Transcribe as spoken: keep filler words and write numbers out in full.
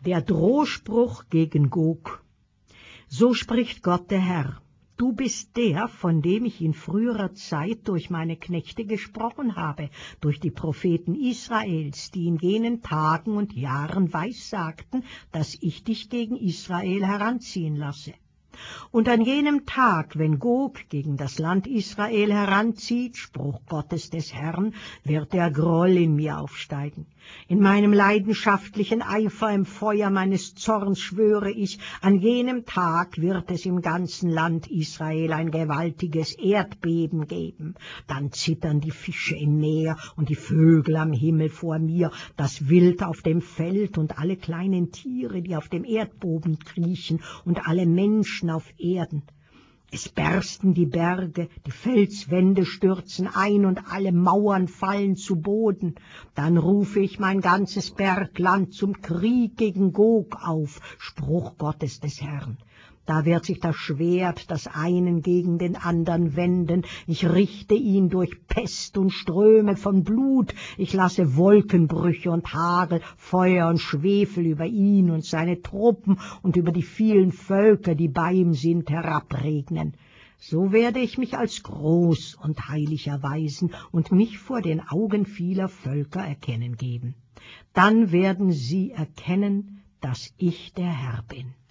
Der Drohspruch gegen Gog. So spricht Gott der Herr: Du bist der, von dem ich in früherer Zeit durch meine Knechte gesprochen habe, durch die Propheten Israels, die in jenen Tagen und Jahren weissagten, dass ich dich gegen Israel heranziehen lasse. Und an jenem Tag, wenn Gog gegen das Land Israel heranzieht, Spruch Gottes des Herrn, wird der Groll in mir aufsteigen. In meinem leidenschaftlichen Eifer im Feuer meines Zorns schwöre ich, an jenem Tag wird es im ganzen Land Israel ein gewaltiges Erdbeben geben. Dann zittern die Fische im Meer und die Vögel am Himmel vor mir, das Wild auf dem Feld und alle kleinen Tiere, die auf dem Erdboden kriechen, und alle Menschen auf Erden. Es bersten die Berge, die Felswände stürzen ein und alle Mauern fallen zu Boden. Dann rufe ich mein ganzes Bergland zum Krieg gegen Gog auf, Spruch Gottes des Herrn. Da wird sich das Schwert des einen gegen den anderen wenden. Ich richte ihn durch Pest und Ströme von Blut. Ich lasse Wolkenbrüche und Hagel, Feuer und Schwefel über ihn und seine Truppen und über die vielen Völker, die bei ihm sind, herabregnen. So werde ich mich als groß und heilig erweisen und mich vor den Augen vieler Völker erkennen geben. Dann werden sie erkennen, dass ich der Herr bin.